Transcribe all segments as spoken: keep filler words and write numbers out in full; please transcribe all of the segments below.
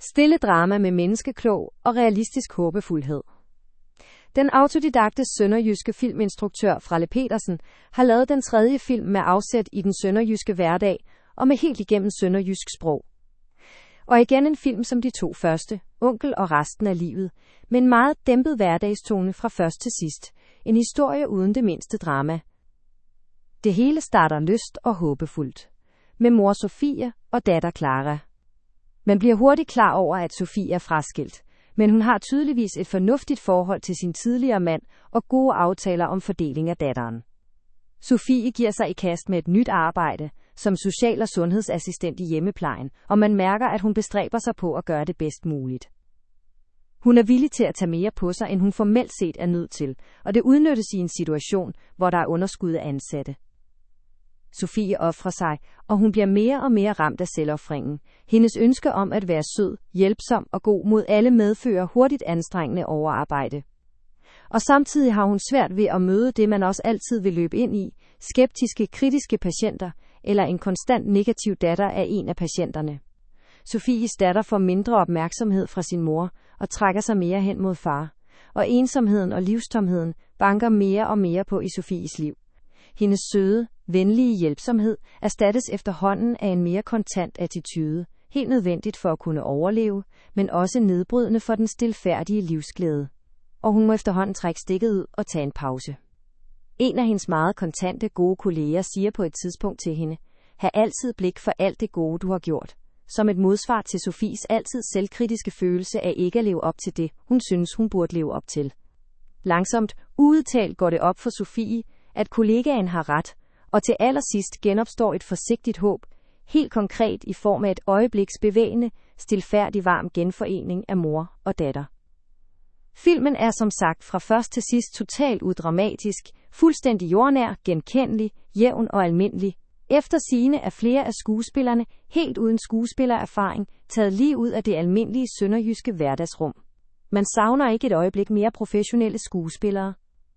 Stille drama med menneskeklog og realistisk håbefuldhed. Den autodidakte sønderjyske filminstruktør Fralle Petersen har lavet den tredje film med afsæt i den sønderjyske hverdag og med helt igennem sønderjysk sprog. Og igen en film som de to første, Onkel og resten af livet, med en meget dæmpet hverdagstone fra først til sidst. En historie uden det mindste drama. Det hele starter lyst og håbefuldt. Med mor Sofie og datter Clara. Man bliver hurtigt klar over, at Sofie er fraskilt, men hun har tydeligvis et fornuftigt forhold til sin tidligere mand og gode aftaler om fordeling af datteren. Sofie giver sig i kast med et nyt arbejde som social- og sundhedsassistent i hjemmeplejen, og man mærker, at hun bestræber sig på at gøre det bedst muligt. Hun er villig til at tage mere på sig, end hun formelt set er nødt til, og det udnyttes i en situation, hvor der er underskud af ansatte. Sofie ofrer sig, og hun bliver mere og mere ramt af selvoffringen. Hendes ønske om at være sød, hjælpsom og god mod alle medfører hurtigt anstrengende overarbejde. Og samtidig har hun svært ved at møde det, man også altid vil løbe ind i, skeptiske, kritiske patienter, eller en konstant negativ datter af en af patienterne. Sofies datter får mindre opmærksomhed fra sin mor, og trækker sig mere hen mod far. Og ensomheden og livstomheden banker mere og mere på i Sofies liv. Hendes søde, venlige hjælpsomhed erstattes efterhånden af en mere kontant attitude, helt nødvendigt for at kunne overleve, men også nedbrydende for den stilfærdige livsglæde. Og hun må efterhånden trække stikket ud og tage en pause. En af hendes meget kontante, gode kolleger siger på et tidspunkt til hende: "Ha' altid blik for alt det gode, du har gjort." Som et modsvar til Sofies altid selvkritiske følelse af ikke at leve op til det, hun synes, hun burde leve op til. Langsomt, udtalt går det op for Sofie, at kollegaen har ret, og til allersidst genopstår et forsigtigt håb, helt konkret i form af et øjebliks bevægende, stilfærdig varm genforening af mor og datter. Filmen er som sagt fra først til sidst totalt udramatisk, fuldstændig jordnær, genkendelig, jævn og almindelig. Efter sigende er flere af skuespillerne, helt uden skuespillererfaring, taget lige ud af det almindelige sønderjyske hverdagsrum. Man savner ikke et øjeblik mere professionelle skuespillere.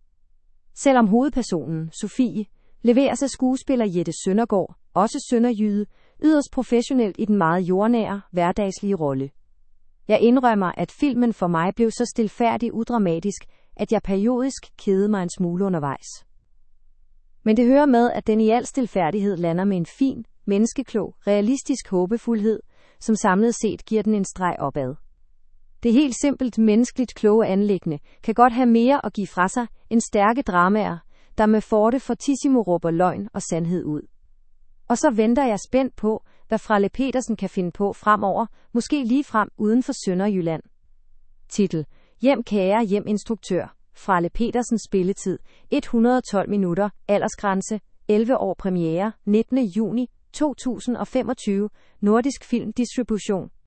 Selvom hovedpersonen, Sofie, leveres af skuespiller Jette Søndergaard, også sønderjyde, yderst professionelt i den meget jordnære, hverdagslige rolle. Jeg indrømmer, at filmen for mig blev så stilfærdig udramatisk, at jeg periodisk kedede mig en smule undervejs. Men det hører med, at den i al stilfærdighed lander med en fin, menneskeklog, realistisk håbefuldhed, som samlet set giver den en streg opad. Det helt simpelt menneskeligt kloge anliggende kan godt have mere at give fra sig end stærke dramaer, der med forte fortissimo råber løgn og sandhed ud. Og så venter jeg spændt på, hvad Fralle Petersen kan finde på fremover, måske lige frem uden for Sønderjylland. Titel: Hjem kære hjem instruktør. Fralle Petersens spilletid: et hundrede og tolv minutter. Aldersgrænse: elleve år. Premiere: nittende juni to tusind og femogtyve. Nordisk Film Distribution.